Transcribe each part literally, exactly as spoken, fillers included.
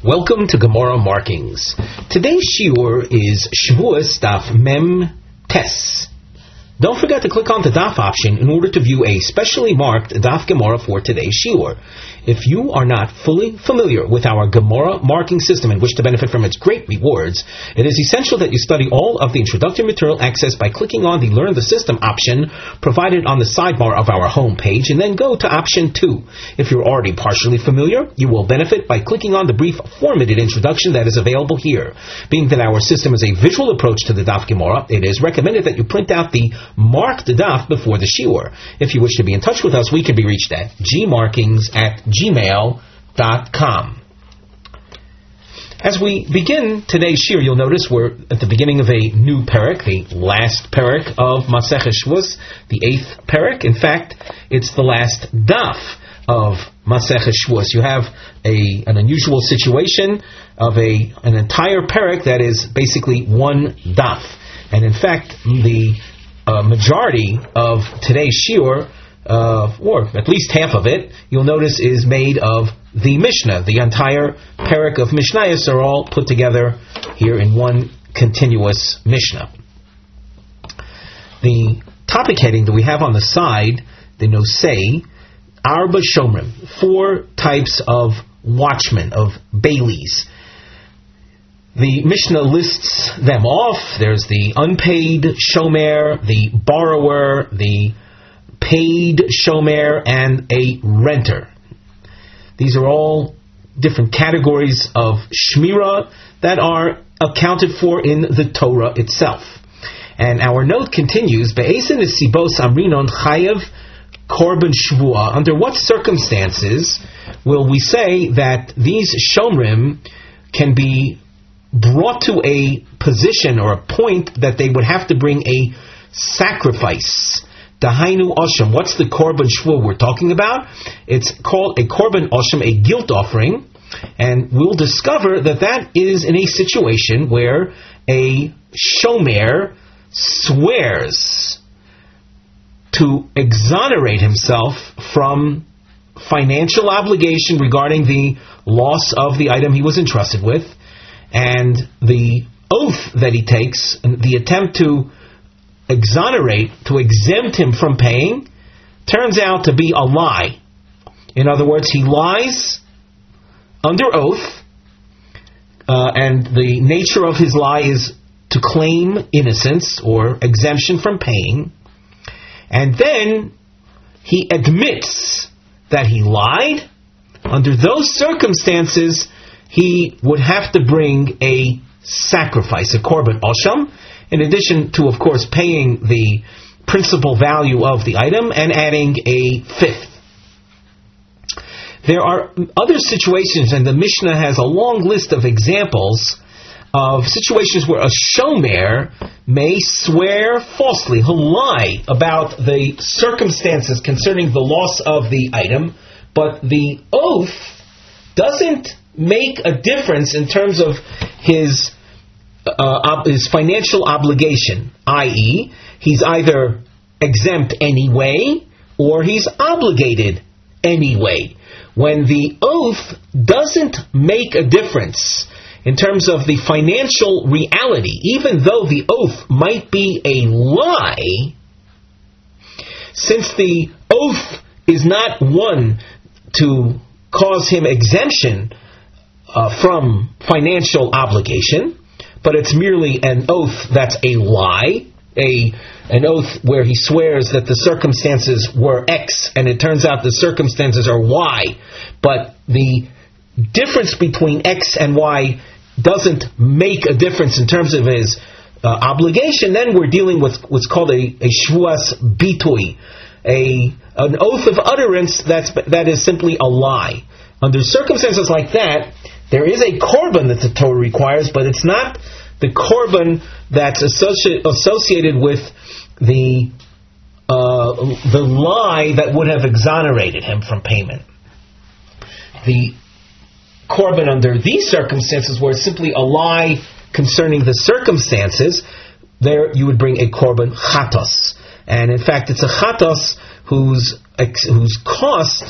Welcome to Gemara Markings. Today's shiur is Shavuos Daf Mem Tes. Don't forget to click on the Daf option in order to view a specially marked Daf Gemara for today's shiur. If you are not fully familiar with our Gemara marking system and wish to benefit from its great rewards, it is essential that you study all of the introductory material accessed by clicking on the Learn the System option provided on the sidebar of our home page, and then go to option two. If you're already partially familiar, you will benefit by clicking on the brief formatted introduction that is available here. Being that our system is a visual approach to the Daf Gemara, it is recommended that you print out the marked Daf before the shiur. If you wish to be in touch with us, we can be reached at gmarkings at gmail dot com. As we begin today's shiur, you'll notice we're at the beginning of a new parak, the last parak of Masechet Shavuos, the eighth parak. In fact, it's the last daf of Masechet Shavuos. You have a an unusual situation of a an entire parak that is basically one daf. And in fact, the uh, majority of today's shiur, Uh, or at least half of it, you'll notice is made of the Mishnah. The entire parak of Mishnayos are all put together here in one continuous Mishnah. The topic heading that we have on the side, the Nosei, Arba Shomrim, four types of watchmen, of baileys. The Mishnah lists them off. There's the unpaid shomer, the borrower, the paid shomer, and a renter. These are all different categories of shmira that are accounted for in the Torah itself. And our note continues, Be'ezen nesibos amrinon chayev korban shvua. Under what circumstances will we say that these shomrim can be brought to a position or a point that they would have to bring a sacrifice? Dahainu Osham. What's the Korban Shvua we're talking about? It's called a Korban Osham, a guilt offering, and we'll discover that that is in a situation where a shomer swears to exonerate himself from financial obligation regarding the loss of the item he was entrusted with, and the oath that he takes, the attempt to exonerate, to exempt him from paying, turns out to be a lie. In other words, he lies under oath, uh, and the nature of his lie is to claim innocence or exemption from paying, and then he admits that he lied. Under those circumstances, he would have to bring a sacrifice, a korban osham, in addition to, of course, paying the principal value of the item and adding a fifth. There are other situations, and the Mishnah has a long list of examples of situations where a shomer may swear falsely, he'll lie about the circumstances concerning the loss of the item, but the oath doesn't make a difference in terms of his Uh, his financial obligation, that is, he's either exempt anyway or he's obligated anyway. When the oath doesn't make a difference in terms of the financial reality, even though the oath might be a lie, since the oath is not one to cause him exemption uh, from financial obligation, but it's merely an oath that's a lie, a an oath where he swears that the circumstances were X, and it turns out the circumstances are Y, but the difference between X and Y doesn't make a difference in terms of his uh, obligation, then we're dealing with what's called a, a shvuas bitui, a an oath of utterance that's that is simply a lie. Under circumstances like that, there is a korban that the Torah requires, but it's not the korban that's associ- associated with the uh, the lie that would have exonerated him from payment. The korban under these circumstances, where it's simply a lie concerning the circumstances, there you would bring a korban chatos. And in fact, it's a chatos whose whose cost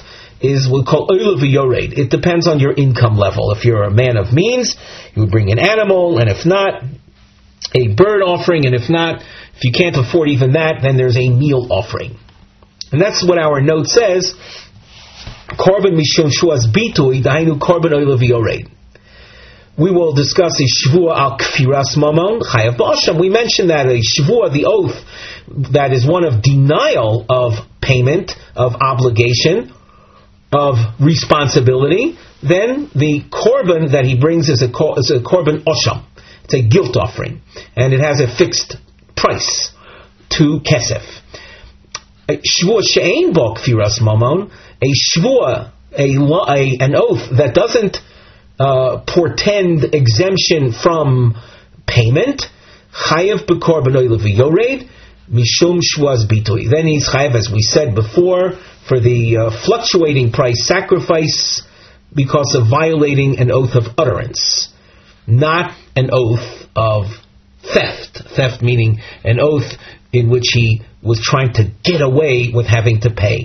is what we call oila v'yored. It depends on your income level. If you're a man of means, you would bring an animal, and if not, a bird offering, and if not, if you can't afford even that, then there's a meal offering. And that's what our note says, Korban mishum shuas bitui, dainu korban oila v'yored. We will discuss a shvua al kfiras mamon chayav b'asham. We mentioned that a shvua, the oath, that is one of denial of payment, of obligation, of responsibility, then the korban that he brings is a, is a korban osham. It's a guilt offering, and it has a fixed price, to kesef. A shvua she'ein bo kfiras mamon, a shvua, a, a an oath that doesn't Uh, portend exemption from payment, chayav b'korban oila v'yored mishum shvuas bitui. Then he's chayav, as we said before, for the uh, fluctuating price sacrifice because of violating an oath of utterance, not an oath of theft. Theft meaning an oath in which he was trying to get away with having to pay.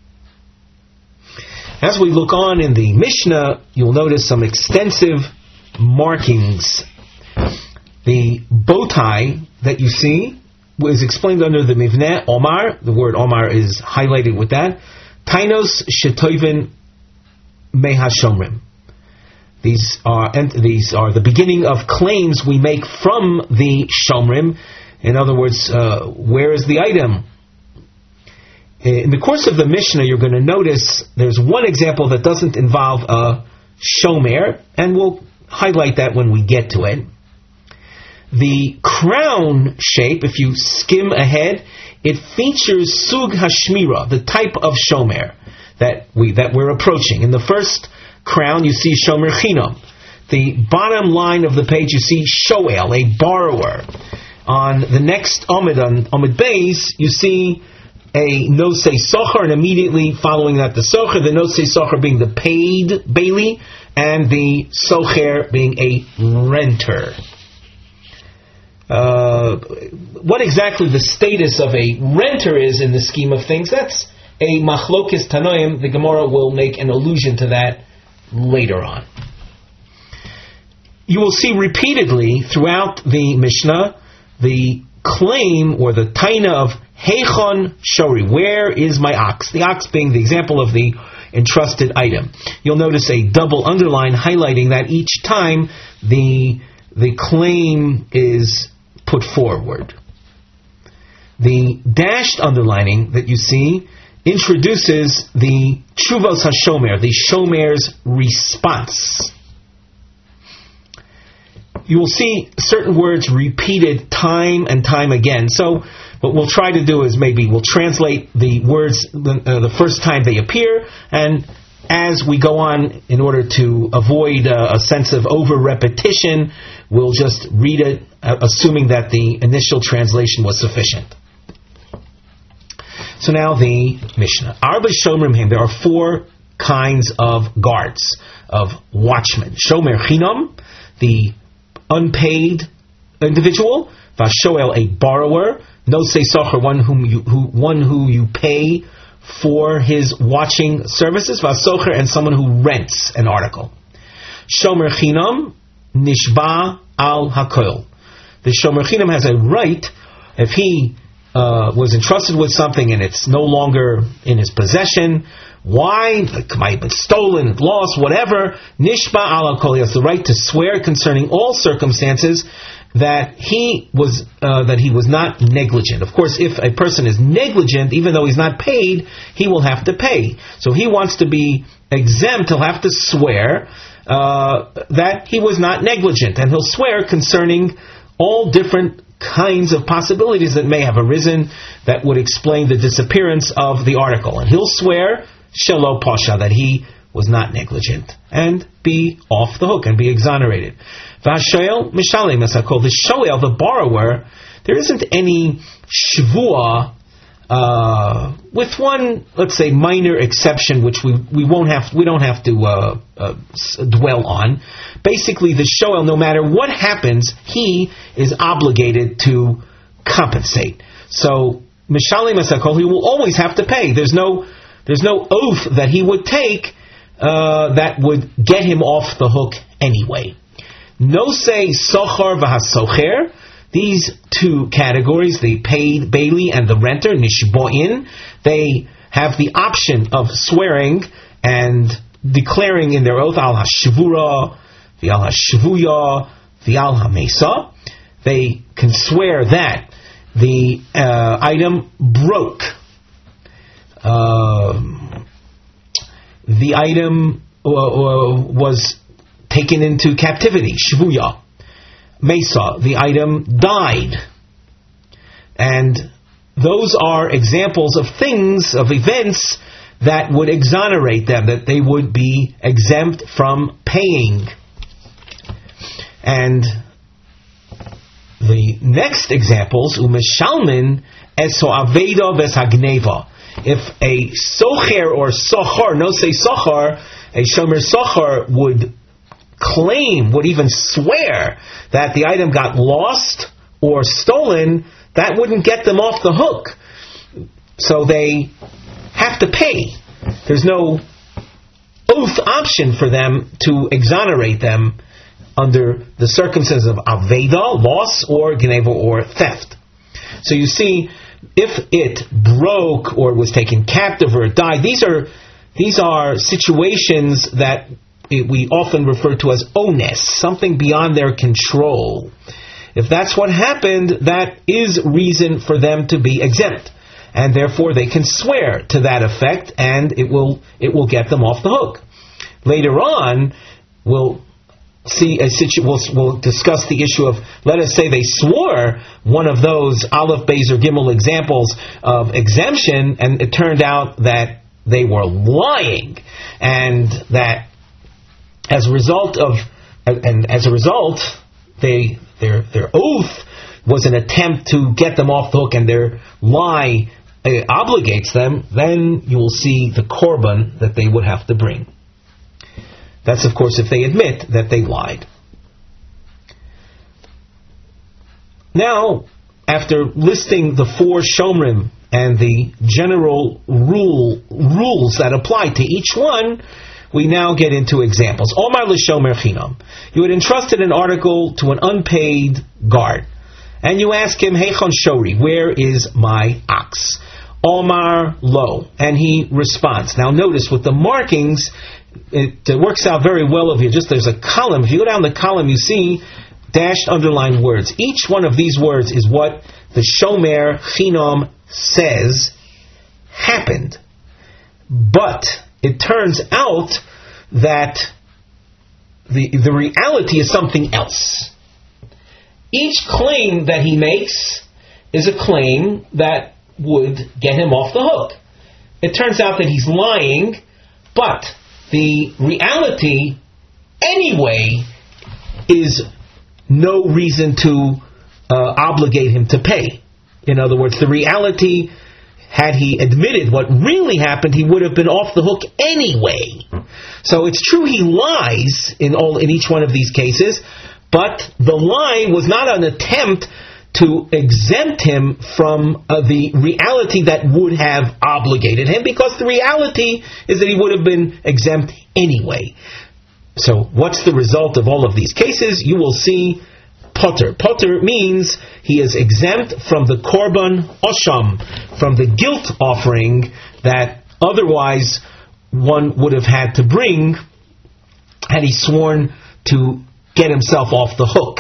As we look on in the Mishnah, you'll notice some extensive markings. The bow tie that you see was explained under the Mivneh Omar. The word Omar is highlighted with that. Tainos shetoivin mehashomrim. These are and these are the beginning of claims we make from the shomrim. In other words, uh, where is the item? In the course of the Mishnah, you're going to notice there's one example that doesn't involve a shomer, and we'll highlight that when we get to it. The crown shape, if you skim ahead, it features sug hashmira, the type of shomer that we that we're approaching. In the first crown, you see shomer chinam. The bottom line of the page, you see shoel, a borrower. On the next Amid, on Amid Beis, you see a nosei socher, and immediately following that the socher, the nosei socher being the paid bailey, and the socher being a renter. Uh, what exactly the status of a renter is in the scheme of things, that's a machlokes tanoim. The Gemara will make an allusion to that later on. You will see repeatedly throughout the Mishnah the claim or the taina of Heichon Shori, where is my ox? The ox being the example of the entrusted item. You'll notice a double underline highlighting that each time the the claim is put forward. The dashed underlining that you see introduces the Tshuvos HaShomer, the Shomer's response. You will see certain words repeated time and time again. So what we'll try to do is maybe we'll translate the words the, uh, the first time they appear, and as we go on, in order to avoid uh, a sense of over-repetition, we'll just read it, uh, assuming that the initial translation was sufficient. So now the Mishnah. Arba Shomrim Him. There are four kinds of guards, of watchmen. Shomer Chinam, the unpaid individual. Vashoel, a borrower. Nosei Socher, one whom you who one who you pay for his watching services. Vasocher, and someone who rents an article. Shomer Chinam Nishba al Hakol. The Shomer Chinam has a right, if he uh, was entrusted with something and it's no longer in his possession. Why? It might have been stolen, lost, whatever. Nishba al Hakol. He has the right to swear concerning all circumstances that he was uh, that he was not negligent. Of course, if a person is negligent, even though he's not paid, he will have to pay. So he wants to be exempt. He'll have to swear uh, that he was not negligent, and he'll swear concerning all different kinds of possibilities that may have arisen that would explain the disappearance of the article. And he'll swear shelo pasha, that he was not negligent, and be off the hook and be exonerated. Vashoel mishalem esakol. The shoel, the borrower, there isn't any shvua, uh, with one, let's say, minor exception, which we we won't have, we don't have to uh, uh, dwell on. Basically, the shoel, no matter what happens, he is obligated to compensate. So mishalem esakol, he will always have to pay. There's no There's no oath that he would take uh, that would get him off the hook anyway. Nosei sochar v'hasocher, these two categories, the paid bailee and the renter, nishbo'in, they have the option of swearing and declaring in their oath al hashvura, v'al hashvuya, v'al hamesa. They can swear that the uh, item broke. Uh, the item uh, uh, was taken into captivity, shvuya. Mesa, the item died. And those are examples of things, of events that would exonerate them, that they would be exempt from paying. And the next examples, u'mishalmin eso aveda v'eshagneva. If a socher or sochar, no say sochar, a shomer sochar would claim, would even swear that the item got lost or stolen, that wouldn't get them off the hook. So they have to pay. There's no oath option for them to exonerate them under the circumstances of aveda, loss, or gneva, or theft. So you see, if it broke or was taken captive or it died, these are these are situations that we often refer to as ones, something beyond their control. If that's what happened, that is reason for them to be exempt, and therefore they can swear to that effect, and it will it will get them off the hook. Later on, we'll see a situ- we'll, we'll discuss the issue of, let us say they swore one of those Aleph, Beis, or Gimel examples of exemption, and it turned out that they were lying, and that as a result of, and as a result, they their their oath was an attempt to get them off the hook, and their lie uh, obligates them. Then you will see the korban that they would have to bring. That's, of course, if they admit that they lied. Now, after listing the four shomrim and the general rule rules that apply to each one, we now get into examples. Omar l'shomer chinam. You had entrusted an article to an unpaid guard, and you ask him, Heichon shori, where is my ox? Omar lo, and he responds. Now notice, with the markings, it uh, works out very well over here. Just there's a column. If you go down the column, you see dashed underlined words. Each one of these words is what the shomer chinam says happened. But it turns out that the the reality is something else. Each claim that he makes is a claim that would get him off the hook. It turns out that he's lying, but the reality, anyway, is no reason to uh, obligate him to pay. In other words, the reality, had he admitted what really happened, he would have been off the hook anyway. So it's true he lies in all in each one of these cases, but the lie was not an attempt to exempt him from uh, the reality that would have obligated him, because the reality is that he would have been exempt anyway. So what's the result of all of these cases? You will see potter. Potter means he is exempt from the korban osham, from the guilt offering that otherwise one would have had to bring had he sworn to get himself off the hook.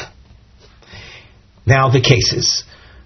Now the cases.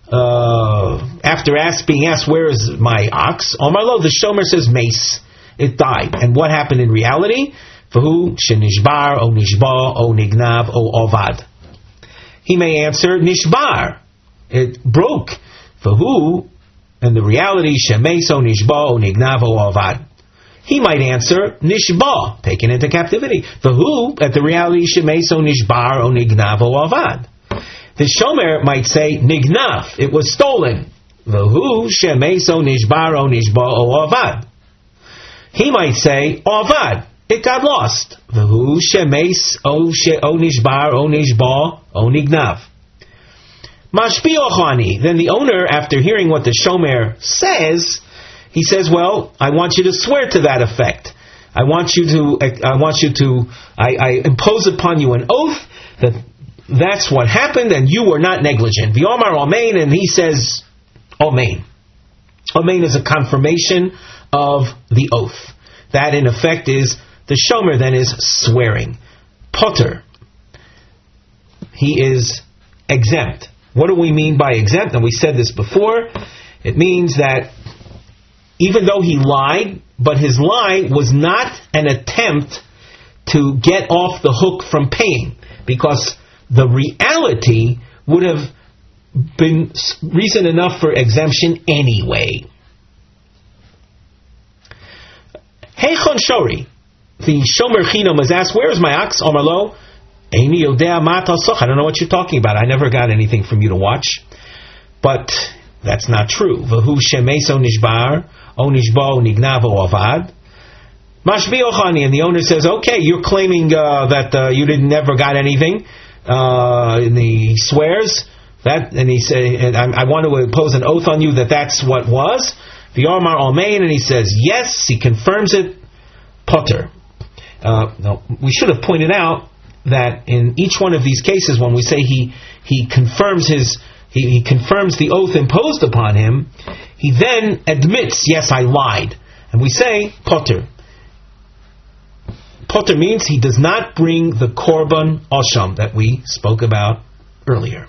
Uh, after ask, being asked, where is my ox? Omar lo, the shomer says, mace. It died. And what happened in reality? Vahu shenishbar, o nishba, o nignav, o ovad. He may answer, nishbar. It broke. Vahu, and the reality, shemes, o nishba, o nignav, o ovad. He might answer, nishba, taken into captivity. Vahu, at the reality, shemes, o nishbar, o nignav, o ovad. The shomer might say, nignav, it was stolen. Vahu shemeso nishbar o nishba o avad. He might say, avad, it got lost. Vahu shemes o nishbar o nishba o nignav. Mashpi ochani. Then the owner, after hearing what the shomer says, he says, well, I want you to swear to that effect. I want you to, I want you to, I, I impose upon you an oath that that's what happened and you were not negligent. V'omar Amen, and he says, Amen. Amen is a confirmation of the oath. That in effect is, the shomer then is swearing. Potter. He is exempt. What do we mean by exempt? And we said this before. It means that even though he lied, but his lie was not an attempt to get off the hook from paying, because the reality would have been reason enough for exemption anyway. Heichon Shori, the Shomer Chinam was asked, where is my ox? Omarlo, Eini Yodea Mat Hasoch. I don't know what you're talking about. I never got anything from you to watch. But that's not true. V'hu shemeso nishbar, o nishbo nignavo avad. Mashbi ochani, and the owner says, okay, you're claiming uh, that uh, you didn't never got anything. Uh, and he swears that, and he say, and I, I want to impose an oath on you that that's what was. V'yomar Amen, and he says yes. He confirms it. Potter. Uh, no, we should have pointed out that in each one of these cases, when we say he he confirms his he, he confirms the oath imposed upon him, he then admits, yes, I lied, and we say Potter. Potter means he does not bring the korban osham that we spoke about earlier.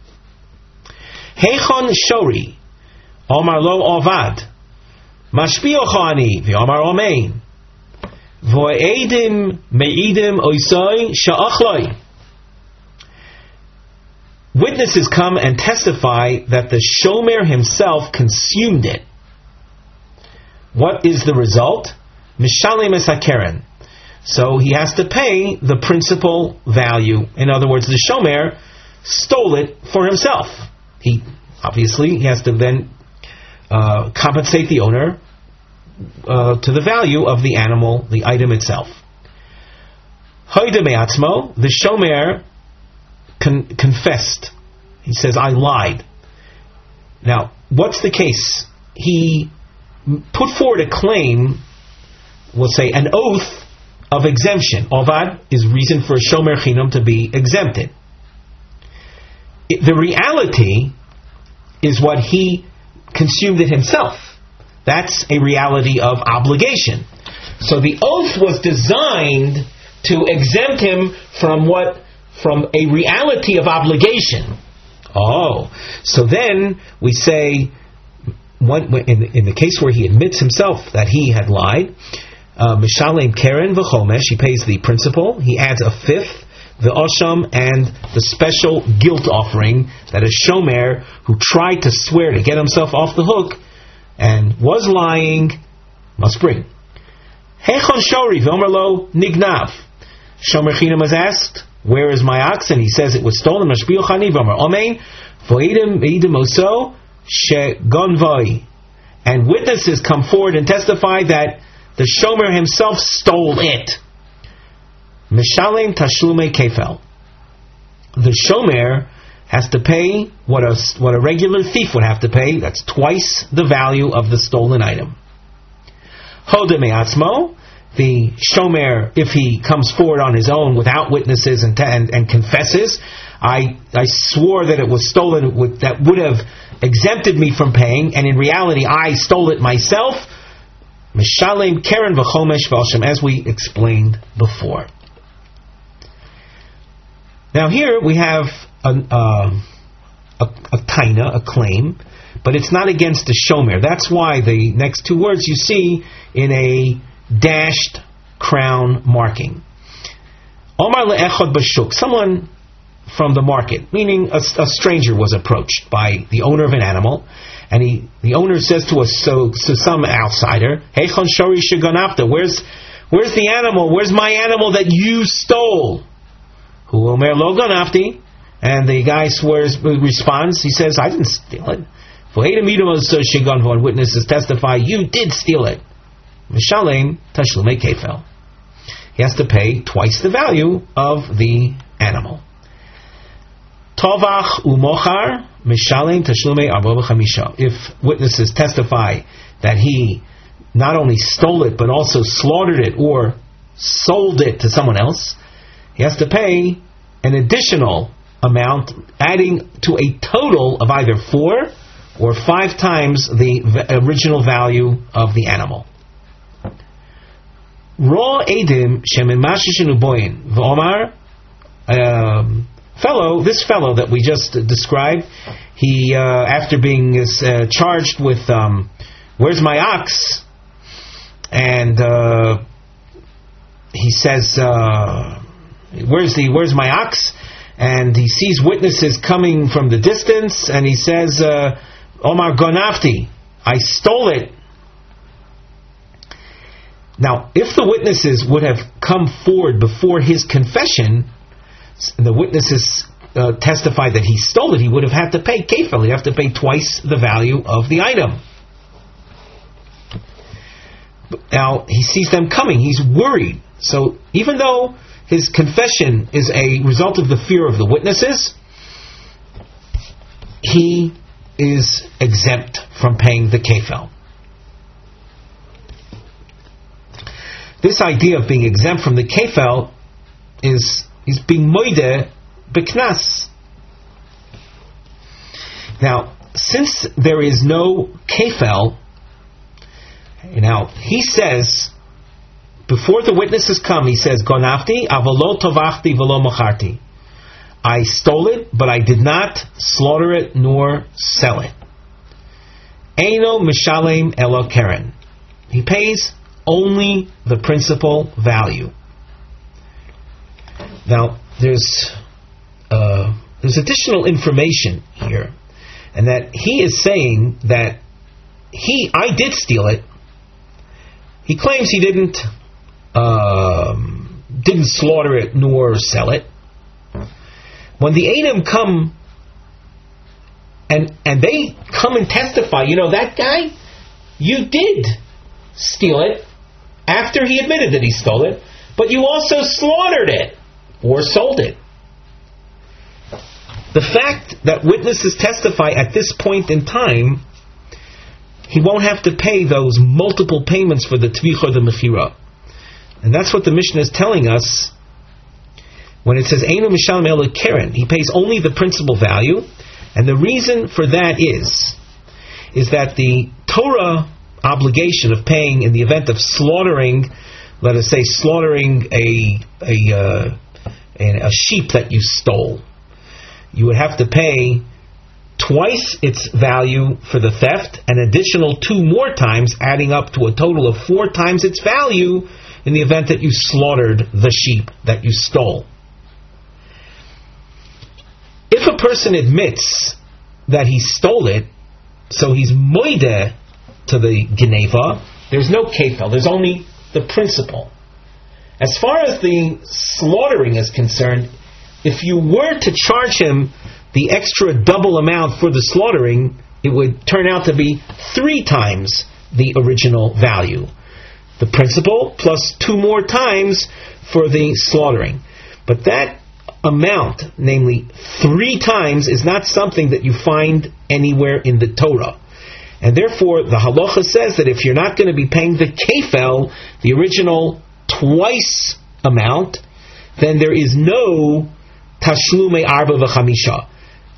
Heichon Shori, Omar lo Ovad, Mashpiochani, V'Omar Omein, Vo'edim Me'idim Oisoi Sha'achloi. Witnesses come and testify that the shomer himself consumed it. What is the result? Mishalim Esakeren. So he has to pay the principal value. In other words, the shomer stole it for himself. He obviously he has to then uh, compensate the owner uh, to the value of the animal, the item itself. Hoide me'atzmo, the shomer con- confessed. He says, I lied. Now, what's the case? He put forward a claim, we'll say an oath of exemption. Ovad is reason for a shomer chinam to be exempted. It, the reality is what he consumed it himself. That's a reality of obligation. So the oath was designed to exempt him from what? From a reality of obligation. Oh, so then we say, one, in, in the case where he admits himself that he had lied, Mishalem Keren v'chomesh, he pays the principal, he adds a fifth, the osham, and the special guilt offering that a shomer who tried to swear to get himself off the hook and was lying must bring. Heichon shori v'omer lo nignav. Shomer chinam was asked, where is my ox? And he says it was stolen. Mashbiel chani v'omer omein v'oidim eidim oso shegonvoi. And witnesses come forward and testify that the shomer himself stole it. Mishalem tashlume kefel. The shomer has to pay what a what a regular thief would have to pay. That's twice the value of the stolen item. Hode me'atzmo. The shomer, if he comes forward on his own without witnesses and and, and confesses, I I swore that it was stolen, with, that would have exempted me from paying, and in reality I stole it myself. Mishalem keren v'chomesh v'oshem, as we explained before. Now here we have a, uh, a, a taina, a claim, but it's not against the shomer. That's why the next two words you see in a dashed crown marking. Omar le'echad b'shuk, someone from the market, meaning a, a stranger was approached by the owner of an animal, and he, the owner says to us, so to some outsider, Heichon shori sheganafta, where's where's the animal? Where's my animal that you stole? Hu omer lo ganafti, and the guy swears, responds, he says, I didn't steal it. When witnesses testify, you did steal it. Mishalem tashlume kefel. He has to pay twice the value of the animal. Tovach umochar mishalem tashlume arba b'chamisha. If witnesses testify that he not only stole it but also slaughtered it or sold it to someone else, he has to pay an additional amount, adding to a total of either four or five times the v- original value of the animal. Raw edim shemimashishin uboyin v'omar, um, fellow, this fellow that we just described, he uh, after being uh, charged with um, where's my ox, and uh, he says uh, where's the where's my ox, and he sees witnesses coming from the distance, and he says, uh, Omar Gonafti, I stole it. Now, if the witnesses would have come forward before his confession, and the witnesses uh, testified that he stole it, he would have had to pay kefil. He'd have to pay twice the value of the item. Now, he sees them coming. He's worried. So, even though his confession is a result of the fear of the witnesses, he is exempt from paying the kefil. This idea of being exempt from the kefil is is being moide beknas. Now, since there is no kefil, now he says, before the witnesses come, he says, Gonafti, avolo tovachti velo mocharti. I stole it, but I did not slaughter it nor sell it. Eino mishalem elo keren. He pays only the principal value. Now, there's uh, there's additional information here, and that he is saying that he, I did steal it. He claims he didn't um, didn't slaughter it nor sell it. When the Edom come and and they come and testify, you know, that guy, you did steal it after he admitted that he stole it, but you also slaughtered it or sold it. The fact that witnesses testify at this point in time, he won't have to pay those multiple payments for the tvicha, the mechira. And that's what the Mishnah is telling us when it says Einu Mishalem Elo Keren. He pays only the principal value, and the reason for that is is that the Torah obligation of paying in the event of slaughtering, let us say slaughtering a a, uh, a, a sheep that you stole, you would have to pay twice its value for the theft, an additional two more times, adding up to a total of four times its value in the event that you slaughtered the sheep that you stole. If a person admits that he stole it, so he's moide to the geneva, there's no kefil, there's only the principle. As far as the slaughtering is concerned, if you were to charge him the extra double amount for the slaughtering, it would turn out to be three times the original value. The principal plus two more times for the slaughtering. But that amount, namely three times, is not something that you find anywhere in the Torah. And therefore, the halacha says that if you're not going to be paying the kefel, the original twice amount, then there is no tashlume arba v'chamisha.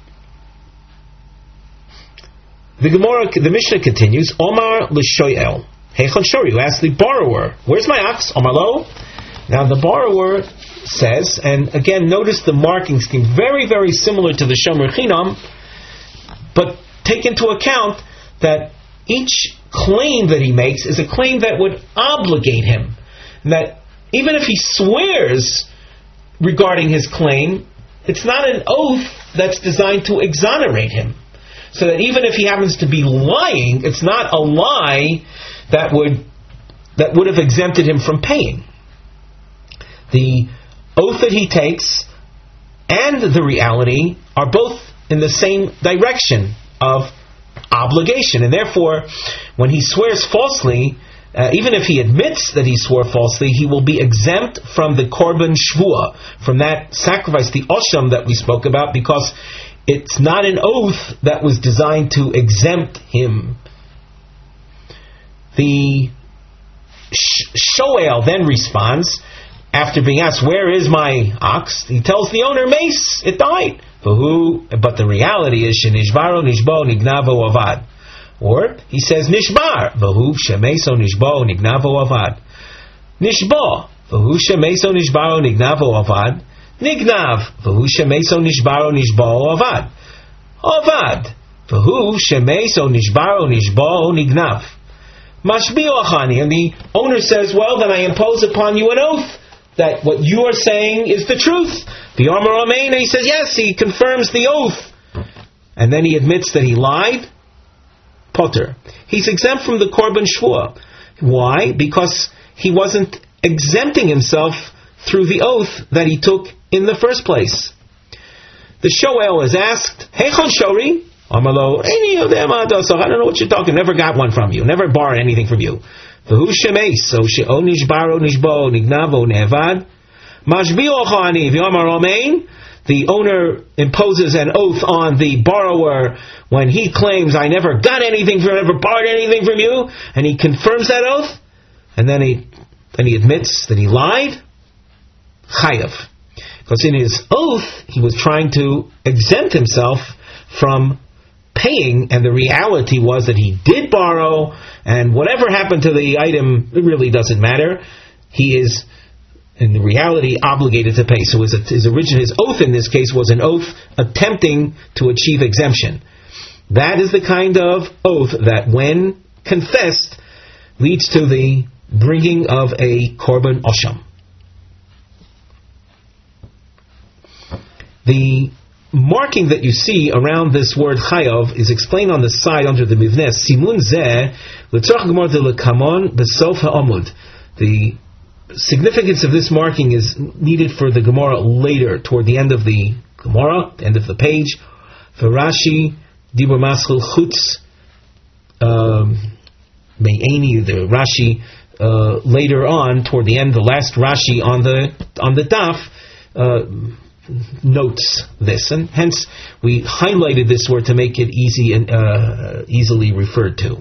The Gemara, the Mishnah continues, Omar l'shoyel, heichon shori, who asks the borrower, where's my ox? Omar lo. Now the borrower says, and again, notice the marking scheme, very, very similar to the Shomer Chinam, but take into account that each claim that he makes is a claim that would obligate him. And that even if he swears regarding his claim, it's not an oath that's designed to exonerate him. So that even if he happens to be lying, it's not a lie that would that would have exempted him from paying. The oath that he takes and the reality are both in the same direction of obligation, and therefore, when he swears falsely, uh, even if he admits that he swore falsely, he will be exempt from the korban shvua, from that sacrifice, the osham that we spoke about, because it's not an oath that was designed to exempt him. The Shoel then responds, after being asked, where is my ox? He tells the owner, mace, it died. But the reality is, Shenishbaro Nishbo Nignavo Avad. Or he says, Nishbar, Vahu Shemeso Nishbo Nignavo Avad. Nishbo, Vahu Shemeso Nishbaro Nignavo Avad. Nignav, Vahu Shemeso Nishbaro Nishbo Avad. Avad, Vahu Shemeso Nishbaro Nishbo Nignav. Mashbio Achani, and the owner says, well, then I impose upon you an oath that what you are saying is the truth. The Amar Amen, and he says, yes, he confirms the oath. And then he admits that he lied. Potter. He's exempt from the Korban Shvuah. Why? Because he wasn't exempting himself through the oath that he took in the first place. The Shoel is asked, Heichon Shori? Amalo, any of them, I don't know what you're talking, never got one from you, never borrowed anything from you. V'hu shemeis, so she'o nishbaro nishbo nignavo ne'evad. Mashbi'o chani v'yomar amein. The owner imposes an oath on the borrower when he claims, I never got anything from, never borrowed anything from you, and he confirms that oath, and then he then he admits that he lied. Chayav. Because in his oath, he was trying to exempt himself from paying, and the reality was that he did borrow, and whatever happened to the item, it really doesn't matter. He is, in reality, obligated to pay. So his, his original, his oath in this case was an oath attempting to achieve exemption. That is the kind of oath that, when confessed, leads to the bringing of a korban osham. The marking that you see around this word chayav is explained on the side under the mivneh. Simun zeh l'tzorach gemara de lekamon besof ha'amud. The significance of this marking is needed for the Gemara later, toward the end of the Gemara, the end of the page. For Rashi, dibur maschil chutz me'eni, the Rashi uh, later on, toward the end, the last Rashi on the on the daf. Uh, notes this, and hence we highlighted this word to make it easy and uh, easily referred to.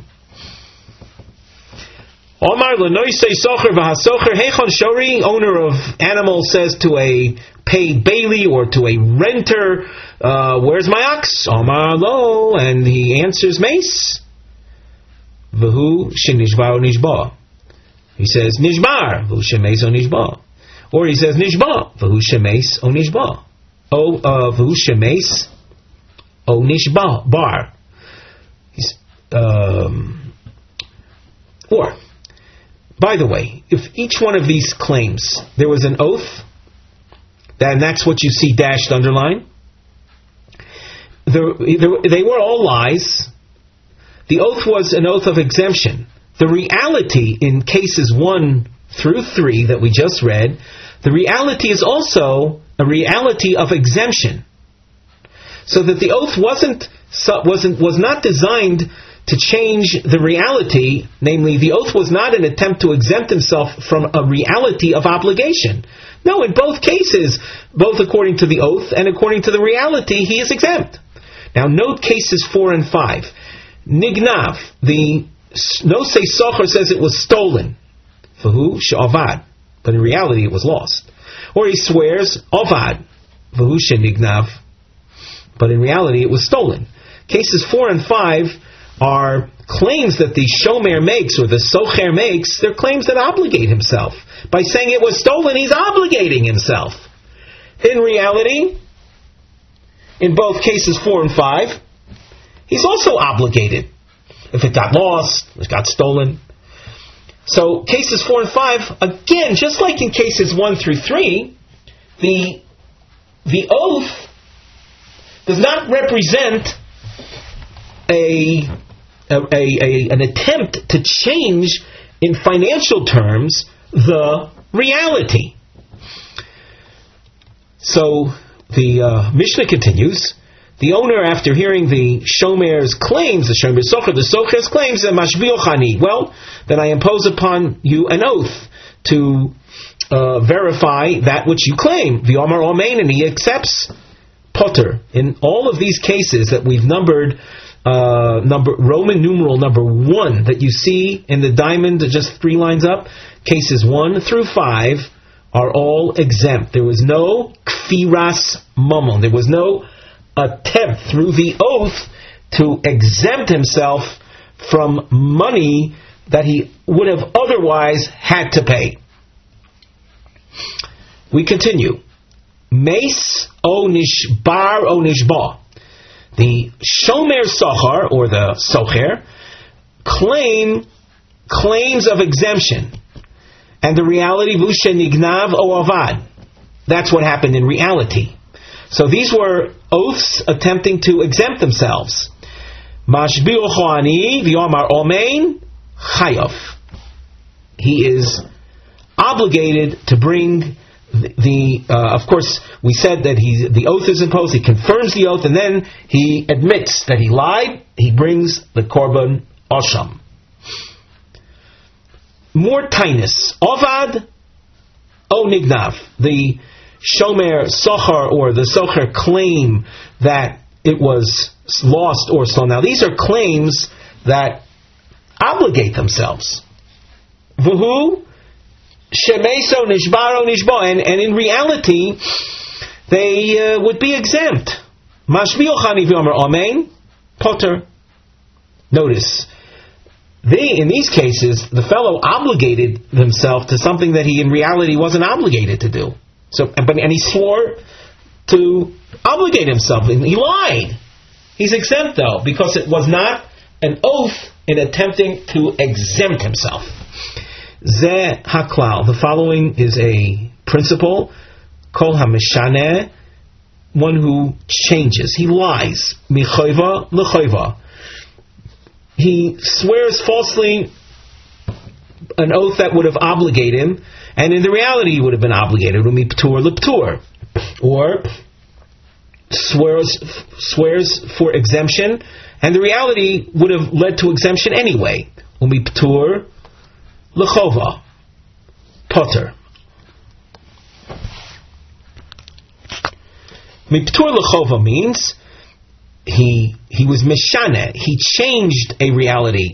Omar lenoisei socher v'hasocher heichon shori. Owner of animal says to a paid bailey or to a renter, uh, where's my ox? Omar lo, and he answers mace. V'hu shenishbar o nishba. He says nishbar v'hu shemeis o nishba. Or he says nishba v'hu shemeis o nishba. O v'hu shemeis o nishba bar. Um, or, by the way, if each one of these claims there was an oath, then that's what you see dashed underline. There, there, they were all lies. The oath was an oath of exemption. The reality in cases one through three that we just read, the reality is also a reality of exemption. So that the oath wasn't wasn't was not designed to change the reality, namely the oath was not an attempt to exempt himself from a reality of obligation. No, in both cases, both according to the oath and according to the reality, he is exempt. Now note cases four and five. Nignav, the Nosei Socher says it was stolen. V'hu she'avad, but in reality it was lost. Or he swears Ovad, v'hu she'nignav, but in reality it was stolen. Cases four and five are claims that the shomer makes or the socher makes. They're claims that obligate himself. By saying it was stolen, he's obligating himself. In reality, in both cases four and five, he's also obligated. If it got lost, it got stolen. So cases four and five, again, just like in cases one through three, the the oath does not represent a, a, a an attempt to change in financial terms the reality. So the uh, Mishnah continues. The owner, after hearing the shomer's claims, the shomer socher, the socher's claims, mashbiochani. Well, then I impose upon you an oath to uh, verify that which you claim. The Omar Omein, and he accepts potter. In all of these cases that we've numbered uh, number Roman numeral number one that you see in the diamond, just three lines up, cases one through five are all exempt. There was no kfiras mamon. There was no attempt through the oath to exempt himself from money that he would have otherwise had to pay. We continue. Mace o nishbar o nishba. The shomer socher, or the socher, claim claims of exemption. And the reality, vushe nignav o avad. That's what happened in reality. So these were oaths attempting to exempt themselves. Mashbiu choani v'yomar omein chayav. He is obligated to bring the, the uh, of course, we said that he, the oath is imposed, he confirms the oath, and then he admits that he lied, he brings the korban osham. More tinus. Ovad o nignav. The shomer socher, or the socher, claim that it was lost or stolen. Now these are claims that obligate themselves. Vuhu shemeso nishbaro nishbo, and and in reality they uh, would be exempt. Mashbiu chani v'yomer amen potter. Notice, they in these cases the fellow obligated himself to something that he in reality wasn't obligated to do. So, but and he swore to obligate himself, and he lied. He's exempt though, because it was not an oath in attempting to exempt himself. Zeh haklal. The following is a principle. Kol hamishane, one who changes. He lies. Michoiva lechoiva. He swears falsely an oath that would have obligated him, and in the reality he would have been obligated. Umi p'tur lep'tur. Or swears swears for exemption, and the reality would have led to exemption anyway. Umi p'tur lechova. Potter. Miptur lechova means he he was mishane. He changed a reality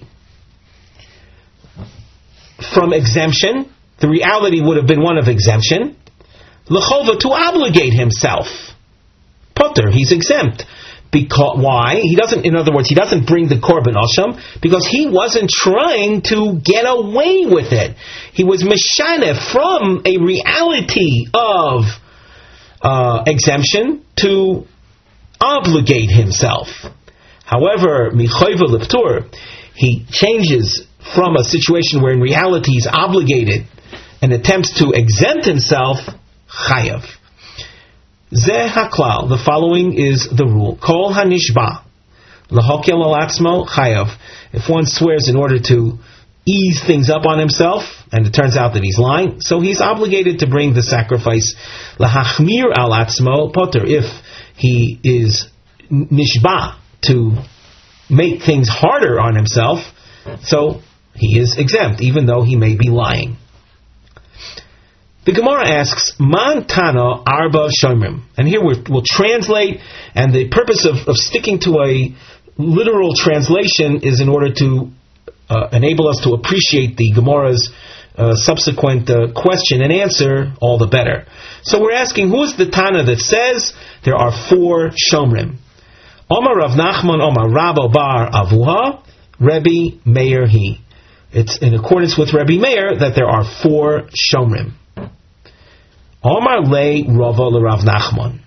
from exemption. The reality would have been one of exemption. Lechova, to obligate himself. Potter, he's exempt. Because why? He doesn't. In other words, he doesn't bring the korban osham because he wasn't trying to get away with it. He was mishane from a reality of uh, exemption to obligate himself. However, michoiva leptur, he changes from a situation where in reality he's obligated and attempts to exempt himself. Chayav. Zeh haklal. The following is the rule. Kol hanishba lahokel alatzmo chayav. If one swears in order to ease things up on himself, and it turns out that he's lying, so he's obligated to bring the sacrifice. Lahachmir alatzmo potter. If he is nishba, to make things harder on himself, so he is exempt, even though he may be lying. The Gemara asks, Man Tana Arba Shomrim. And here we're, we'll translate, and the purpose of, of sticking to a literal translation is in order to uh, enable us to appreciate the Gemara's uh, subsequent uh, question and answer all the better. So we're asking, who is the Tana that says there are four Shomrim? Omar Rav Nachman, Omar Rabba Bar Avuha, Rebbe Meir He. It's in accordance with Rebbe Meir that there are four Shomrim. Omar le Rava le Rav Nachman.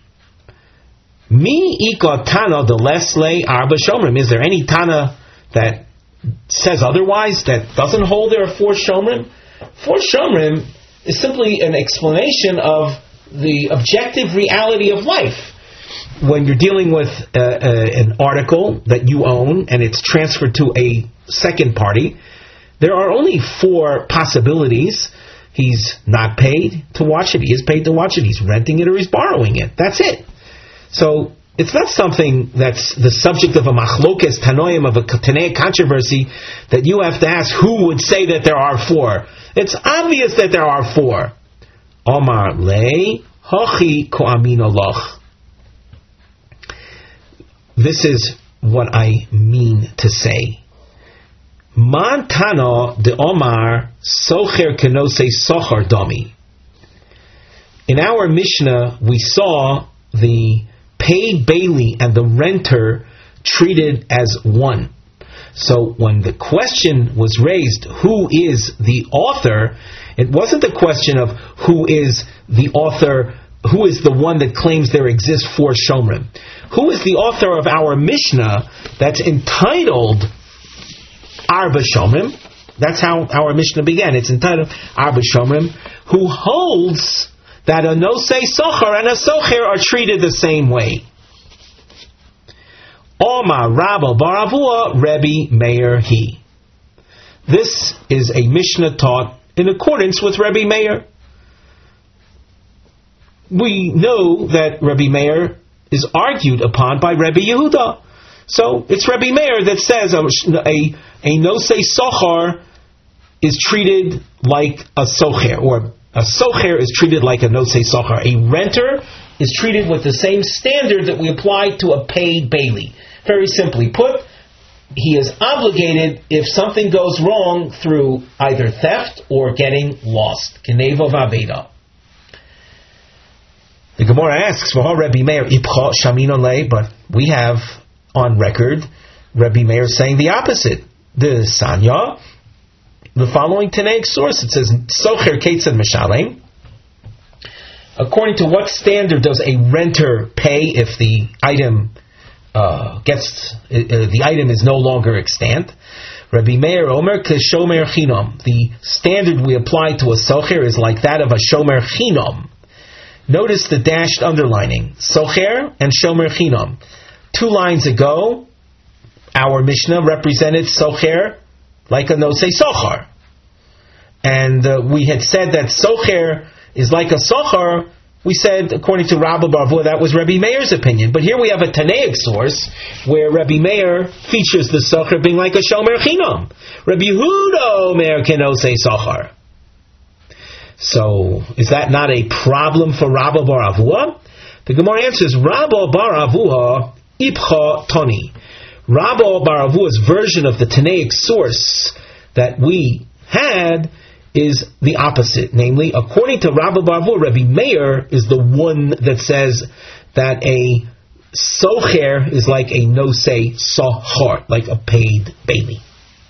Mi ika Tana de les le arba Shomrim. Is there any Tana that says otherwise, that doesn't hold there are four Shomrim? Four Shomrim is simply an explanation of the objective reality of life. When you're dealing with uh, uh, an article that you own and it's transferred to a second party, there are only four possibilities. He's not paid to watch it. He is paid to watch it. He's renting it or he's borrowing it. That's it. So it's not something that's the subject of a machlokes tanoim, of a tanei controversy, that you have to ask who would say that there are four. It's obvious that there are four. Omar le hachi ko'amin aloch. This is what I mean to say. Mantana de Omar Socher Kenose Sochar Domi. In our Mishnah, we saw the paid bailee and the renter treated as one. So when the question was raised, who is the author, it wasn't a question of who is the author, who is the one that claims there exists four Shomrim. Who is the author of our Mishnah that's entitled Arba Shomrim? That's how our Mishnah began. It's entitled Arba Shomrim, who holds that a nosei socher and a socher are treated the same way. Omar Rabba Baravua Rebbe Meir He. This is a Mishnah taught in accordance with Rebbe Meir. We know that Rebbe Meir is argued upon by Rebbe Yehuda. So it's Rebbe Meir that says a, a, a nosei socher is treated like a socher, or a socher is treated like a nosei socher. A renter is treated with the same standard that we apply to a paid bailee. Very simply put, he is obligated if something goes wrong through either theft or getting lost. Keneva v'aveda. The Gemara asks, "V'ha Rebbe Meir ipcha shamin olei," but we have on record Rebbe Meir saying the opposite. The Sanya, the following Tanaic source, it says, "Socher ketzad mishalem." According to what standard does a renter pay if the item uh, gets uh, the item is no longer extant? Rebbe Meir Omer keshomer chinom. The standard we apply to a socher is like that of a shomer chinom. Notice the dashed underlining. Socher and shomer chinom. Two lines ago, our Mishnah represented socher like a nosei socher. And uh, we had said that socher is like a socher. We said, according to Rabba Baravua, that was Rebbe Meir's opinion. But here we have a Tanaic source where Rebbe Meir features the socher being like a shomer chinom. Rebbe Yehuda Omer kenosei socher. So, is that not a problem for Rabba Baravua? The Gemara answers, Rabba Baravua ipcha toni. Rabba Baravua's version of the Tanaic source that we had is the opposite. Namely, according to Rabba Baravua, Rebbe Meir is the one that says that a socher is like a nosei socher, like a paid bailee.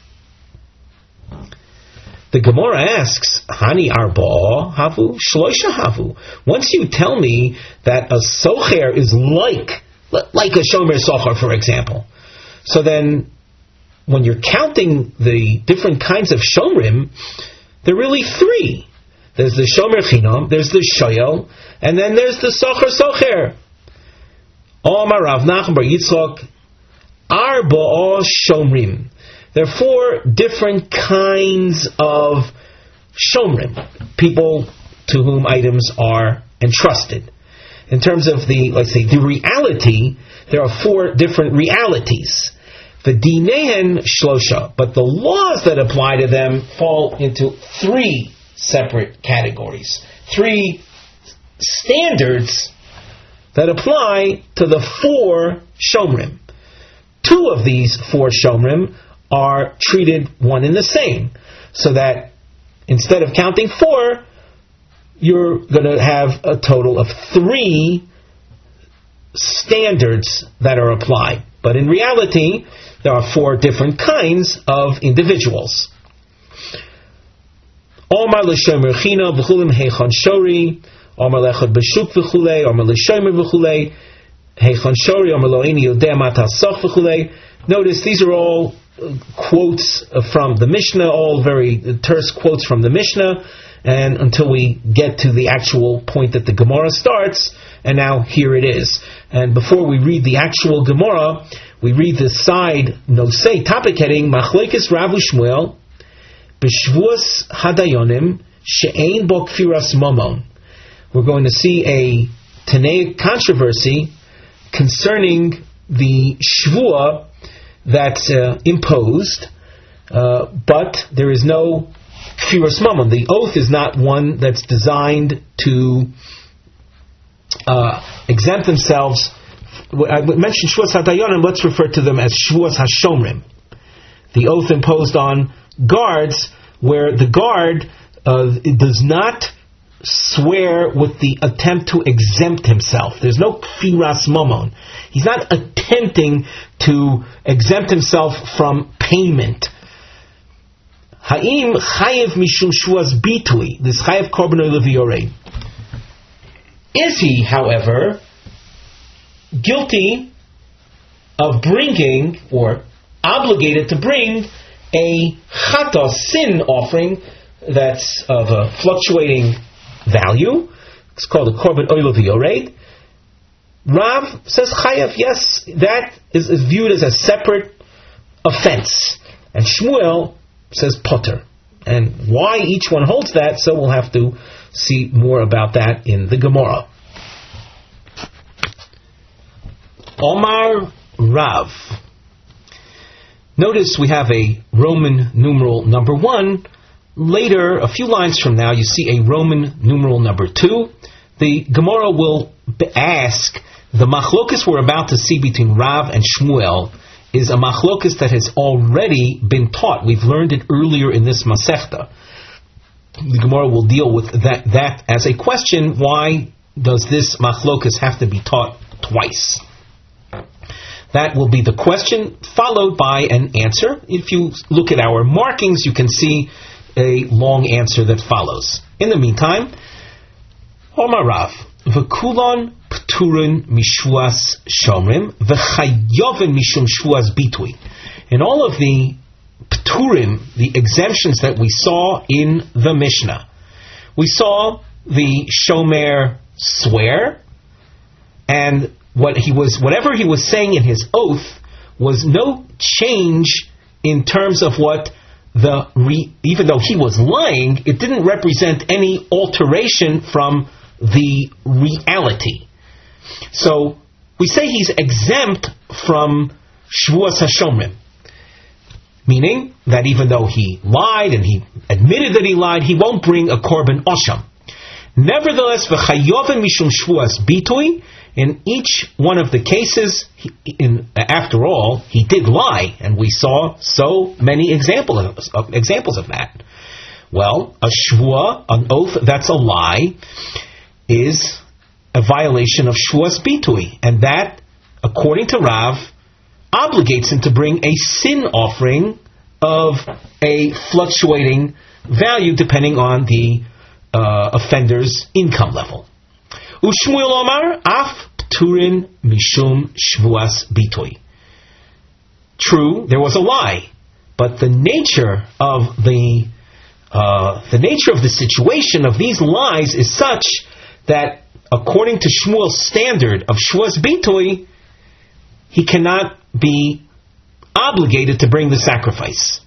The Gemara asks, Hani arba havu shloisha havu. Once you tell me that a socher is like like a shomer socher, for example, so then when you're counting the different kinds of shomrim, there are really three. There's the shomer chinam, there's the shoyel, and then there's the socher socher. Omar Rav Nachman bar Yitzchok arba shomrim. There are four different kinds of shomrim, people to whom items are entrusted. In terms of the, let's say, the reality, there are four different realities. The dinehen shlosha, but the laws that apply to them fall into three separate categories. Three standards that apply to the four shomrim. Two of these four shomrim are treated one and the same, so that instead of counting four, you're going to have a total of three standards that are applied. But in reality, there are four different kinds of individuals. Omar l'shomer china v'chulim heichon shori, Omar lechad b'shuk v'chulei, Omar l'shomer v'chulei, heichon shori, Omar lo eini yodeh matasach v'chulei. Notice these are all quotes from the Mishnah, all very terse quotes from the Mishnah, and until we get to the actual point that the Gemara starts, and now here it is. And before we read the actual Gemara, we read the side nosei topic heading Machlekes Rav Shmuel B'Shvuos Hadayonim She'ein Bo Kfiras Momon. We're going to see a Tanaic controversy concerning the Shvuah that's uh, imposed, uh, but there is no Kfiras Momon. The oath is not one that's designed to uh, exempt themselves I mentioned Shvuas HaDayanim, let's refer to them as Shvuas HaShomrim. The oath imposed on guards, where the guard uh, does not swear with the attempt to exempt himself. There's no kfiras momon. He's not attempting to exempt himself from payment. Ha'im chayev mishum shvuas bitui. This chayev korban leviorei. Is he, however, guilty of bringing or obligated to bring a chata, sin offering that's of a fluctuating value? It's called a korban oil v'yored. Rav says chayav, yes, that is, is viewed as a separate offense. And Shmuel says potter. And why each one holds that, so we'll have to see more about that in the Gemara. Omar Rav. Notice we have a Roman numeral number one. Later, a few lines from now, you see a Roman numeral number two. The Gemara will ask, the machlokus we're about to see between Rav and Shmuel is a machlokus that has already been taught. We've learned it earlier in this Masechta. The Gemara will deal with that, that as a question. Why does this machlokus have to be taught twice? That will be the question, followed by an answer. If you look at our markings, you can see a long answer that follows. In the meantime, Omar Rav, v'kulon p'turin mishvuas shomrim, v'chayoven mishum shvuas bitui. In all of the p'turim, the exemptions that we saw in the Mishnah, we saw the shomer swear, and what he was, whatever he was saying in his oath was no change in terms of what the re, even though he was lying, it didn't represent any alteration from the reality. So we say he's exempt from Shvuas HaShomrim, meaning that even though he lied and he admitted that he lied, he won't bring a korban osham. Nevertheless, v'chayoven mishum shvuas bitui. In each one of the cases, he, in, after all, he did lie, and we saw so many example of, of, examples of that. Well, a shvua, an oath that's a lie, is a violation of shvuas bitui, and that, according to Rav, obligates him to bring a sin offering of a fluctuating value depending on the uh, offender's income level. Ushmuel Omar, af pturin mishum shvuas bitui. True, there was a lie, but the nature of the uh, the nature of the situation of these lies is such that, according to Shmuel's standard of shvuas bitui, he cannot be obligated to bring the sacrifice.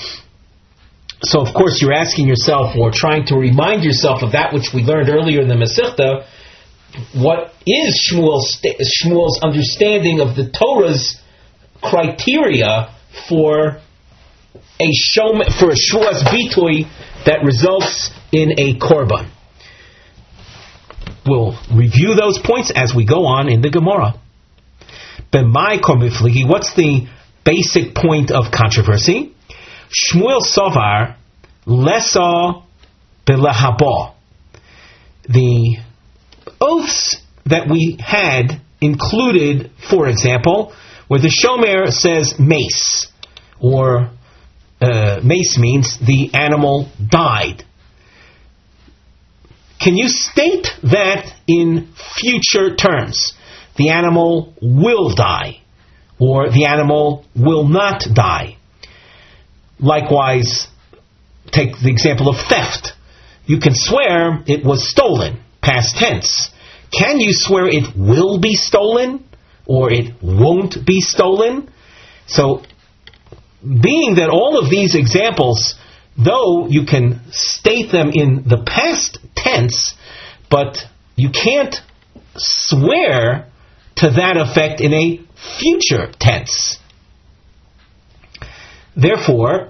So, of course, you're asking yourself, or trying to remind yourself of that which we learned earlier in the Masechta. What is Shmuel's, Shmuel's understanding of the Torah's criteria for a shom, for a shvuas bitui that results in a korban? We'll review those points as we go on in the Gemara. B'mai komifligi, what's the basic point of controversy? Shmuel Sovar lesa belahaba. The oaths that we had included, for example, where the shomer says mace, or uh, mace means the animal died. Can you state that in future terms? The animal will die, or the animal will not die. Likewise, take the example of theft. You can swear it was stolen, past tense. Can you swear it will be stolen, or it won't be stolen? So, being that all of these examples, though you can state them in the past tense, but you can't swear to that effect in a future tense. Therefore,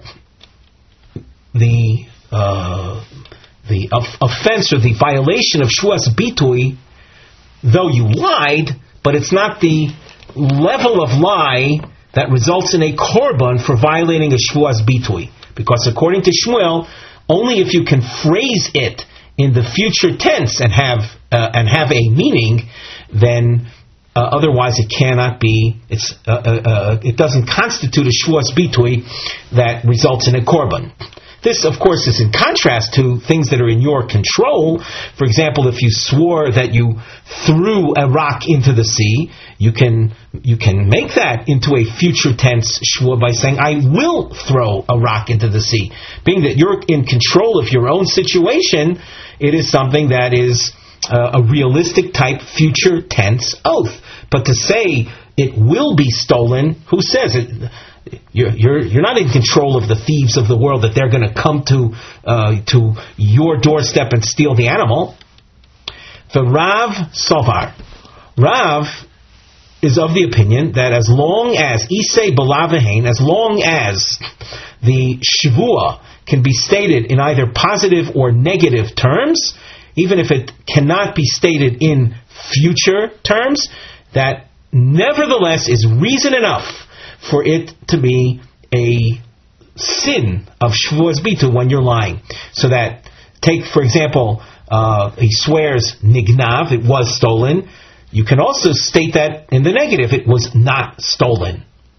the uh, the offense or the violation of shvuas bitui, though you lied, but it's not the level of lie that results in a korban for violating a shvuas bitui. Because according to Shmuel, only if you can phrase it in the future tense and have uh, and have a meaning, then uh, otherwise it cannot be. It's uh, uh, uh, it doesn't constitute a shvuas bitui that results in a korban. This, of course, is in contrast to things that are in your control. For example, if you swore that you threw a rock into the sea, you can you can make that into a future tense shvua by saying, I will throw a rock into the sea. Being that you're in control of your own situation, it is something that is uh, a realistic type future tense oath. But to say it will be stolen, who says it? You're, you're you're not in control of the thieves of the world that they're going to come to uh, to your doorstep and steal the animal. The Rav Sovar. Rav is of the opinion that as long as Isei Balavahain, as long as the Shavua can be stated in either positive or negative terms, even if it cannot be stated in future terms, that nevertheless is reason enough for it to be a sin of shvuas bitu when you're lying. So that, take for example, uh, he swears nignav, it was stolen. You can also state that in the negative, it was not stolen.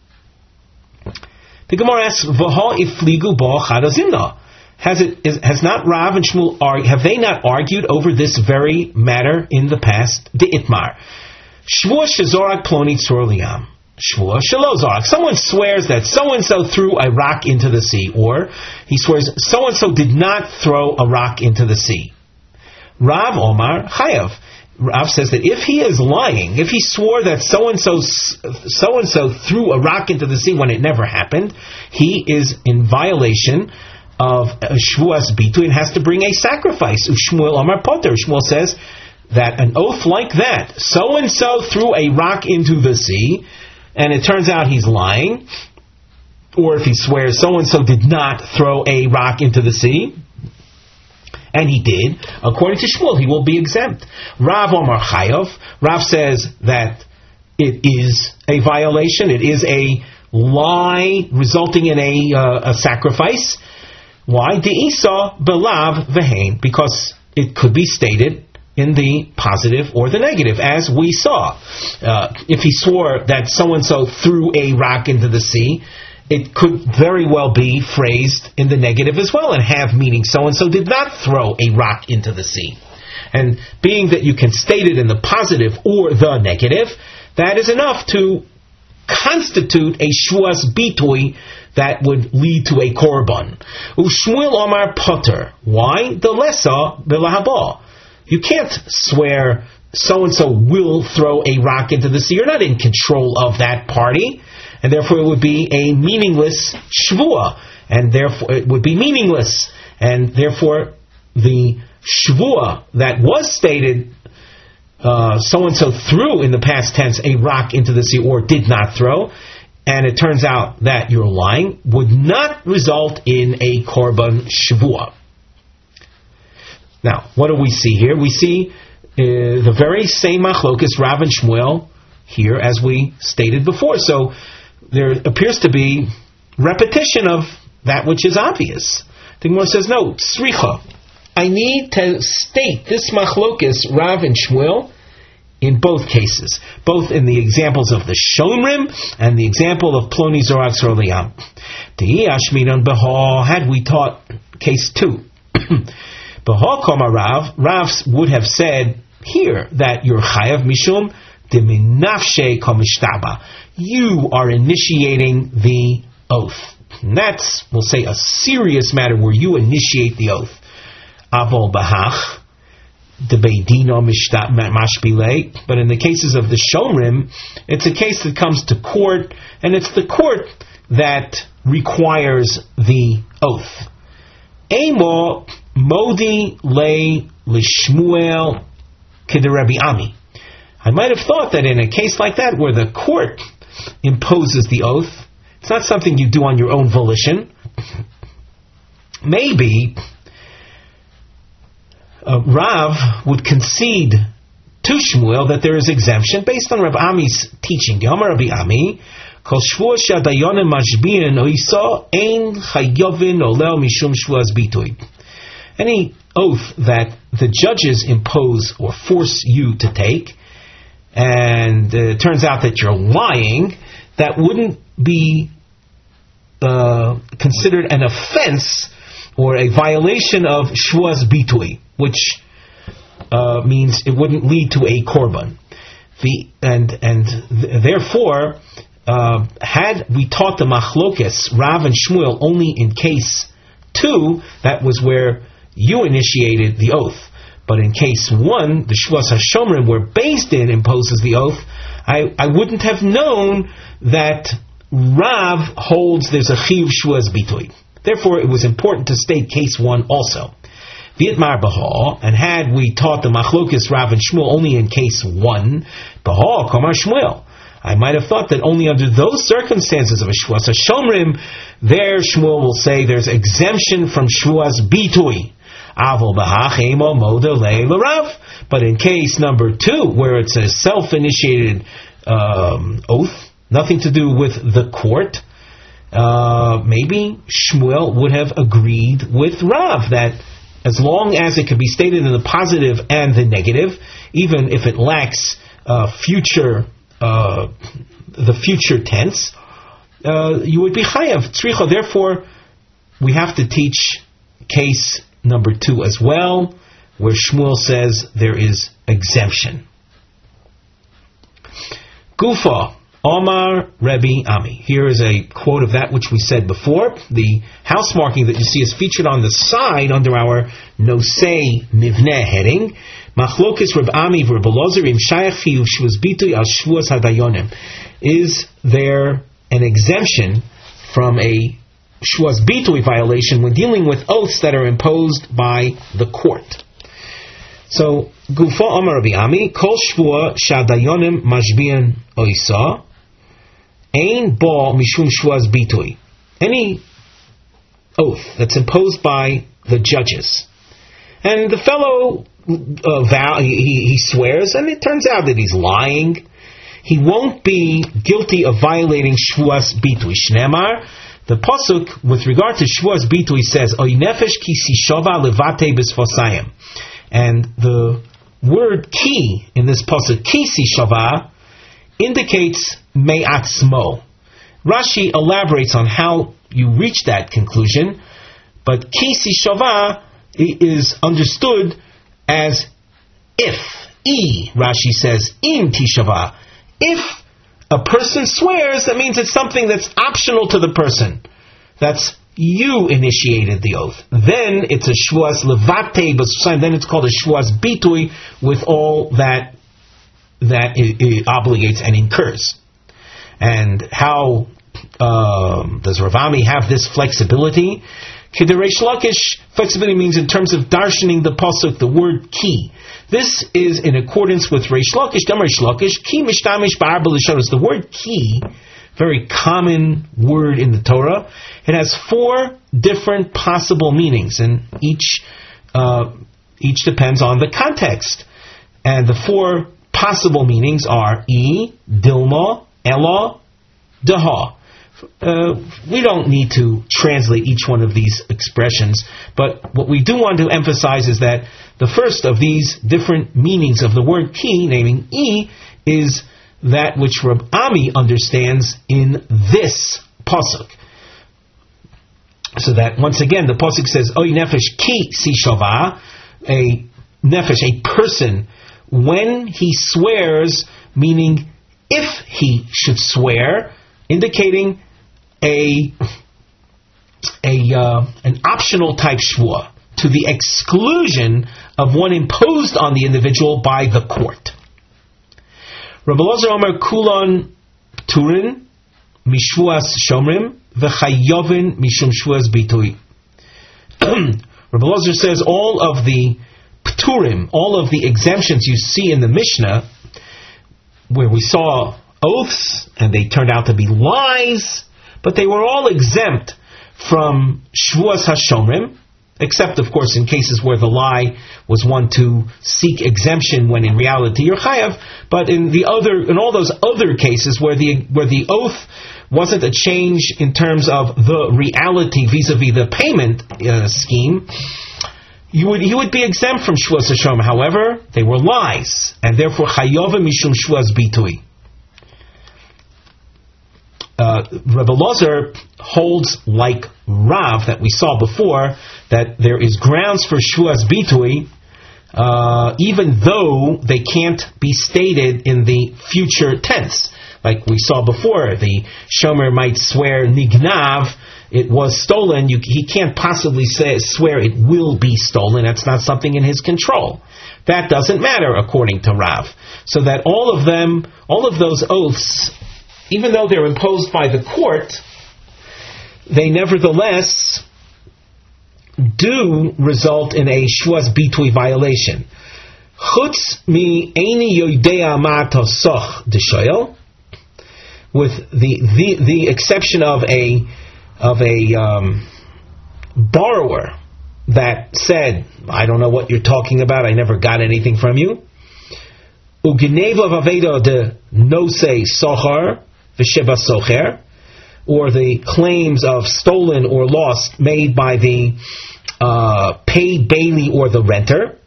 The Gemara asks, "V'ha ifligu bo chadazimna." Has it is, has not Rav and Shmuel argue, have they not argued over this very matter in the past? De itmar shvuah shezorak ploni tzur liyam. Shvuah shalozak. Someone swears that so-and-so threw a rock into the sea, or he swears so-and-so did not throw a rock into the sea. Rav Omar Chayav. Rav says that if he is lying, if he swore that so-and-so so-and-so threw a rock into the sea when it never happened, he is in violation of Shvuas Bitu and has to bring a sacrifice. Shmuel Omar Potter. Shmuel says that an oath like that, so-and-so threw a rock into the sea, and it turns out he's lying, or if he swears so-and-so did not throw a rock into the sea, and he did, according to Shmuel, he will be exempt. Rav Omar Chayav, Rav says that it is a violation, it is a lie resulting in a, uh, a sacrifice. Why? De'isa belav vehain, because it could be stated in the positive or the negative, as we saw. Uh, if he swore that so-and-so threw a rock into the sea, it could very well be phrased in the negative as well and have meaning so-and-so did not throw a rock into the sea. And being that you can state it in the positive or the negative, that is enough to constitute a shvuas bitui that would lead to a korban. Ushmuel Omar Potter. Why? The lesa b'lahabah. You can't swear so-and-so will throw a rock into the sea. You're not in control of that party, and therefore it would be a meaningless shvuah, and therefore it would be meaningless, and therefore the shvuah that was stated, uh, so-and-so threw in the past tense a rock into the sea or did not throw, and it turns out that you're lying, would not result in a korban shvuah. Now, what do we see here? We see uh, the very same machlokas, Rav and Shmuel, here as we stated before. So there appears to be repetition of that which is obvious. The Gemara says, no, sricha. I need to state this machlokas, Rav and Shmuel, in both cases. Both in the examples of the Shomrim and the example of Ploni Zorak Sorliam. Had we taught case two, Rav, Rav would have said here that you're chayav mishum deminafshe komishtaba. You are initiating the oath. And that's, we'll say, a serious matter where you initiate the oath. Avol bahach debeidino mashbile. But in the cases of the shomrim, it's a case that comes to court, and it's the court that requires the oath. Emo Modi le lishmuel kederebi Ami. I might have thought that in a case like that, where the court imposes the oath, it's not something you do on your own volition. Maybe uh, Rav would concede to Shmuel that there is exemption based on Rabbi Ami's teaching. The Amar Rabbi Ami, Kol Shvuah she'adayonim mashbi'in oisa ein chayovin olel mishum shvuas bitui. Any oath that the judges impose or force you to take, and uh, it turns out that you're lying, that wouldn't be uh, considered an offense or a violation of shvuas bitui, which uh, means it wouldn't lead to a korban. The and and th- therefore, uh, had we taught the machlokes Rav and Shmuel only in case two, that was where you initiated the oath. But in case one, the Shvuas HaShomrim, where Beis Din imposes the oath, I, I wouldn't have known that Rav holds there's a Chiv Shvuas Bitui. Therefore, it was important to state case one also. V'itmar Bahal, and had we taught the Machlokes Rav and Shmuel only in case one, Bahal Kamar Shmuel, I might have thought that only under those circumstances of a Shvuas HaShomrim, there Shmuel will say there's exemption from Shvuas Bitui. But in case number two, where it's a self-initiated um, oath, nothing to do with the court, uh, maybe Shmuel would have agreed with Rav that as long as it could be stated in the positive and the negative, even if it lacks uh, future, uh, the future tense, uh, you would be chayav tzricha. Therefore, we have to teach case number two as well, where Shmuel says there is exemption. Gufa, Omar Rebbe Ami. Here is a quote of that which we said before. The house marking that you see is featured on the side under our Nosei Mivneh heading. Machlokes Reb Ami v'Reb Elazar im shayach chiyuv shvuas bitui al shvuas hadayonim. Is there an exemption from a Shvuas Bitui violation when dealing with oaths that are imposed by the court? So, Gufa Amar Rabbi Ami, Kol Shvua Shadayonim Mashbian Oisa, Ein Ba Mishum Shvuas Bitui. Any oath that's imposed by the judges, and the fellow uh, vow he, he swears, and it turns out that he's lying, he won't be guilty of violating Shvuas Bitui. Shnemar. The pasuk with regard to Shvuas Bitui says, "Oy nefesh ki sishova levate b'sfosayim," and the word "ki" in this pasuk, "ki sishova," indicates me'atzmo. Rashi elaborates on how you reach that conclusion, but "ki sishova" is understood as if. E, Rashi says, "im tishava." If a person swears, that means it's something that's optional to the person. That's you initiated the oath. Then it's a shvuas levate, but then it's called a shvuas bitui with all that that it, it obligates and incurs. And how um, does Rav Ami have this flexibility? Reish Lakish, flexibility means in terms of darshaning the pasuk, the word ki. This is in accordance with Reish Lakish, Dam Reish Lakish, ki mishtamish ba'arba l'shonos. The word ki, very common word in the Torah, it has four different possible meanings, and each uh, each depends on the context. And the four possible meanings are e, dilma, ella, daha. Uh, we don't need to translate each one of these expressions, but what we do want to emphasize is that the first of these different meanings of the word ki, naming e, is that which Reb Ami understands in this pasuk. So that once again the pasuk says, "Oy nefesh ki si shava," a nefesh, a person, when he swears, meaning if he should swear, indicating a a uh, an optional type shvuah to the exclusion of one imposed on the individual by the court. Rabbi Elazar Omer Kulon Turin Mishvuas Shomrim v'Chayovin Mishum Shvuas Bitui. Rabbi Elazar says all of the Pturim, all of the exemptions you see in the Mishnah, where we saw oaths and they turned out to be lies, but they were all exempt from Shvuas HaShomrim, except, of course, in cases where the lie was one to seek exemption when in reality you're chayav. But in the other, in all those other cases where the where the oath wasn't a change in terms of the reality vis-a-vis the payment uh, scheme, you would you would be exempt from Shvuas HaShomer. However, they were lies, and therefore chayovim mishum Shvuas Bitui. Uh, Rebbe Lozer holds like Rav that we saw before, that there is grounds for Shvuas Bitui, uh, even though they can't be stated in the future tense. Like we saw before, the Shomer might swear Nignav, it was stolen. You, he can't possibly say, swear it will be stolen. That's not something in his control. That doesn't matter according to Rav. So that all of them, all of those oaths, even though they're imposed by the court, they nevertheless do result in a Shvuas Bitui violation. Chutz mi eini yoidea ma tosoch d'shoyel, with the, the the exception of a of a um, borrower that said, I don't know what you're talking about, I never got anything from you. Ugeneva vaveda de nosei sochar v'sheba socher, or the claims of stolen or lost made by the uh, paid bailee or the renter.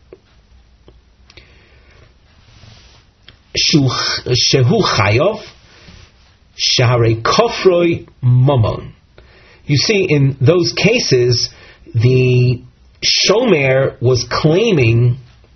Shehu chayov shahare kofroi mamon. You see, in those cases, the shomer was claiming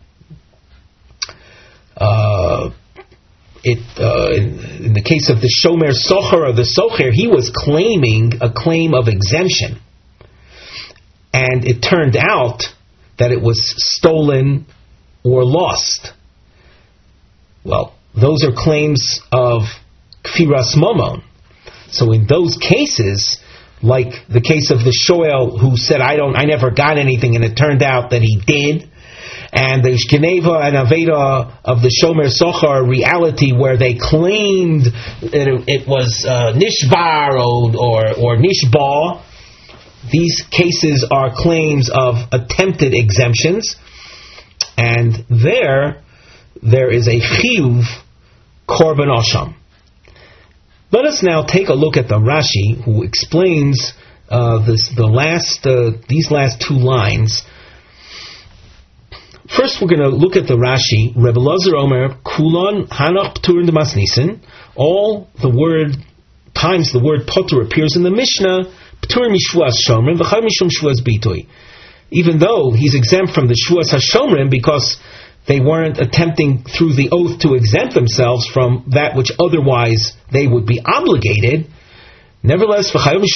uh, it. Uh, in, in the case of the shomer socher or the socher, he was claiming a claim of exemption, and it turned out that it was stolen or lost. Well, those are claims of kfiras mamon. So in those cases, like the case of the shoel who said, I don't, I never got anything, and it turned out that he did, and the Geneva and Aveda of the Shomer Sochar reality where they claimed it, it was uh, Nishbar or, or, or Nishba, these cases are claims of attempted exemptions, and there, there is a chiyuv korban asham. Let us now take a look at the Rashi, who explains uh, this, the last, uh, these last two lines. First, we're going to look at the Rashi. Rebbe Lozer Omer Kulon Hanach P'tur Demas Nisan. All the word times the word Potur appears in the Mishnah. P'tur Mishvuas Shomrim V'char Mishum Shvuas Bitui. Even though he's exempt from the Shvuas HaShomrim because they weren't attempting through the oath to exempt themselves from that which otherwise they would be obligated. Nevertheless, there is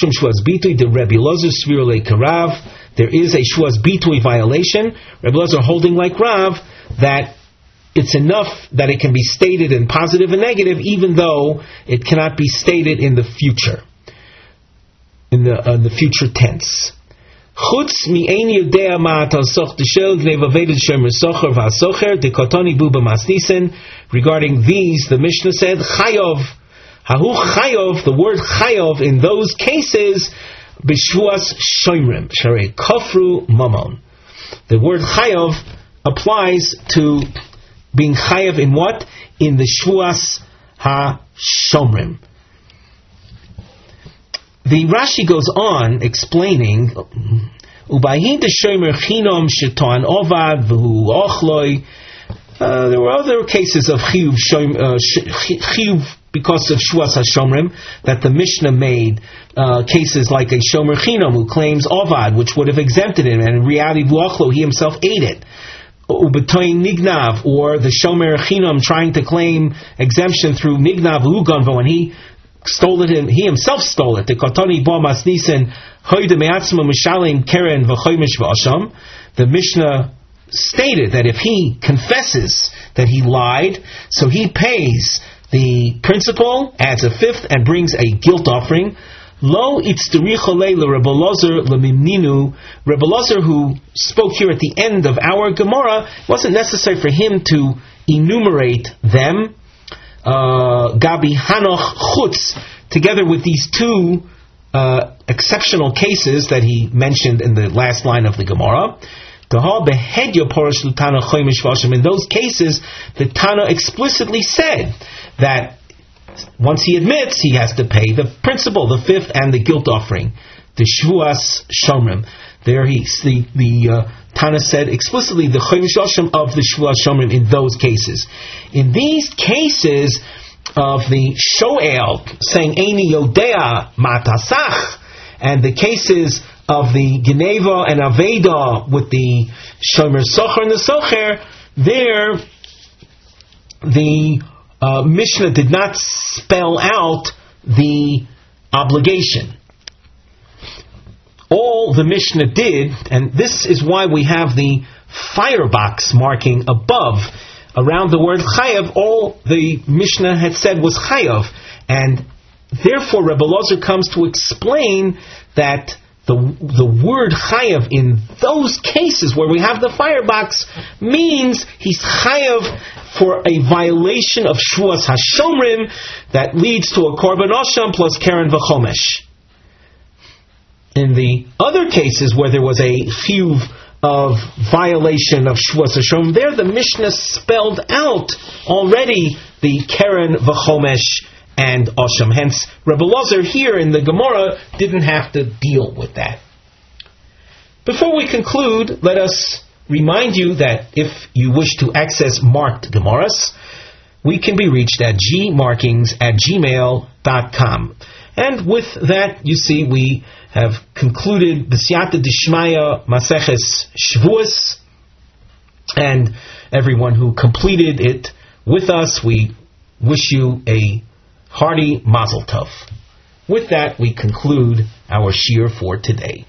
a Shvuas Bitui violation. Rebbe Lozer holding like Rav that it's enough that it can be stated in positive and negative, even though it cannot be stated in the future, in the, uh, the future tense. Chutz mi ein yodea ma tasoch d'shel gnevavedet shomer socher v'asocher dekotoni buba masnisen. Regarding these, the Mishnah said chayov, hahu chayov. The word chayov in those cases b'shvuas shomrim sharei kofru mamon. The word chayov applies to being chayav in what? In the shvuas ha-shomrim. The Rashi goes on explaining, Ubayin de shomer chinom shetan ovad v'hu ochloi. There were other cases of chiyuv, uh, chiyuv because of shvuas hashomrim that the Mishnah made. Uh, cases like a shomer chinom who claims ovad, which would have exempted him, and in reality v'ochlo, he himself ate it. Ubetoin nignav, or the shomer chinom trying to claim exemption through nignav uganvo, and he stole it. He himself stole it. The Kotoni Bo Masnisen Hoyde Me'atzma Mishalim Keren V'Choymish V'Asham. The Mishnah stated that if he confesses that he lied, so he pays the principal, adds a fifth, and brings a guilt offering. Lo Itztericholei LeRebbe Lozer LeMimninu. Rebbe Lozer, who spoke here at the end of our Gemara, wasn't necessary for him to enumerate them. Uh, Gabi Hanoch Chutz, together with these two uh, exceptional cases that he mentioned in the last line of the Gemara. In those cases, the Tana explicitly said that once he admits, he has to pay the principal, the fifth, and the guilt offering, the Shvuas Shomrim. There he, the, the uh, Tana said explicitly the Chomish Hashem of the Shvuas Shomrim in those cases. In these cases of the Shoel saying Eini Yodea Matasach, and the cases of the Geneva and Aveda with the Shomer Socher and the Socher, there the uh, Mishnah did not spell out the obligation. All the Mishnah did, and this is why we have the firebox marking above around the word Chayav, all the Mishnah had said was Chayav, and therefore Rebbe Lozer comes to explain that the the word Chayav in those cases where we have the firebox means he's Chayav for a violation of Shvuas HaShomrim that leads to a Korban Osham plus Keren V'chomesh. In the other cases where there was a chiyuv of violation of Shvuas HaShomrim, there the Mishnah spelled out already the Keren V'chomesh and Osham. Hence, Rebbe Lozer here in the Gemara didn't have to deal with that. Before we conclude, let us remind you that if you wish to access marked Gemaras, we can be reached at gmarkings at gmail dot com. And with that, you see, we have concluded the Siyata Dishmaya Maseches Shavuos, and everyone who completed it with us, we wish you a hearty Mazel Tov. With that, we conclude our shiur for today.